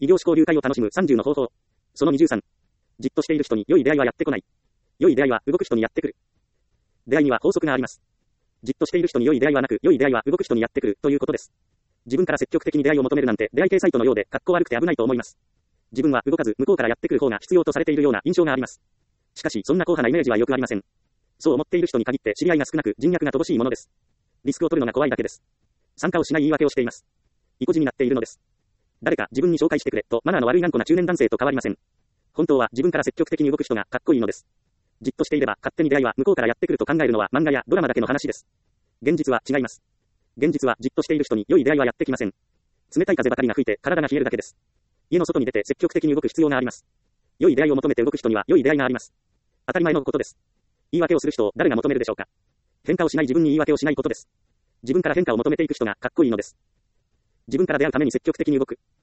異業種交流会を楽しむ30の方法。その23。じっとしている人に良い出会いはやってこない。良い出会いは動く人にやってくる。出会いには法則があります。じっとしている人に良い出会いはなく、良い出会いは動く人にやってくるということです。自分から積極的に出会いを求めるなんて出会い系サイトのようで格好悪くて危ないと思います。自分は動かず向こうからやってくる方が必要とされているような印象があります。しかしそんな硬派なイメージはよくありません。そう思っている人に限って知り合いが少なく人脈が乏しいものです。リスクを取るのが怖いだけです。参加をしない言い訳をしています。意固地になっているのです。誰か自分に紹介してくれとマナーの悪い頑固な中年男性と変わりません。本当は自分から積極的に動く人がかっこいいのです。じっとしていれば勝手に出会いは向こうからやってくると考えるのは漫画やドラマだけの話です。現実は違います。現実はじっとしている人に良い出会いはやってきません。冷たい風ばかりが吹いて体が冷えるだけです。家の外に出て積極的に動く必要があります。良い出会いを求めて動く人には良い出会いがあります。当たり前のことです。言い訳をする人を誰が求めるでしょうか。変化をしない自分に言い訳をしないことです。自分から変化を求めていく人がかっこいいのです。自分から出会うために積極的に動く。